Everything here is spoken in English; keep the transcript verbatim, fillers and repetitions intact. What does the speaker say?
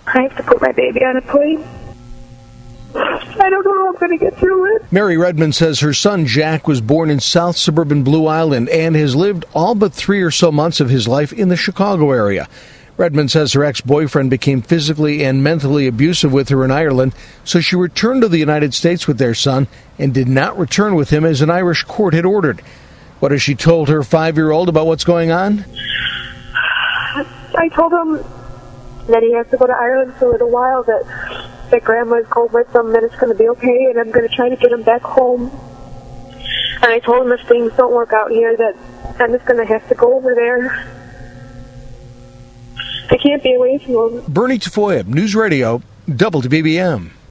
I have to put my baby on a plane. I don't know how I'm going to get through it. Mary Redmond says her son Jack was born in South Suburban Blue Island and has lived all but three or so months of his life in the Chicago area. Redmond says her ex-boyfriend became physically and mentally abusive with her in Ireland, so she returned to the United States with their son and did not return with him as an Irish court had ordered. What has she told her five-year-old about what's going on? I told him that he has to go to Ireland for a little while, that that Grandma's called with him, that it's going to be okay, and I'm going to try to get him back home. And I told him if things don't work out here, that I'm just going to have to go over there. I can't be away from him. Bernie Tafoya, News Radio, W B B M.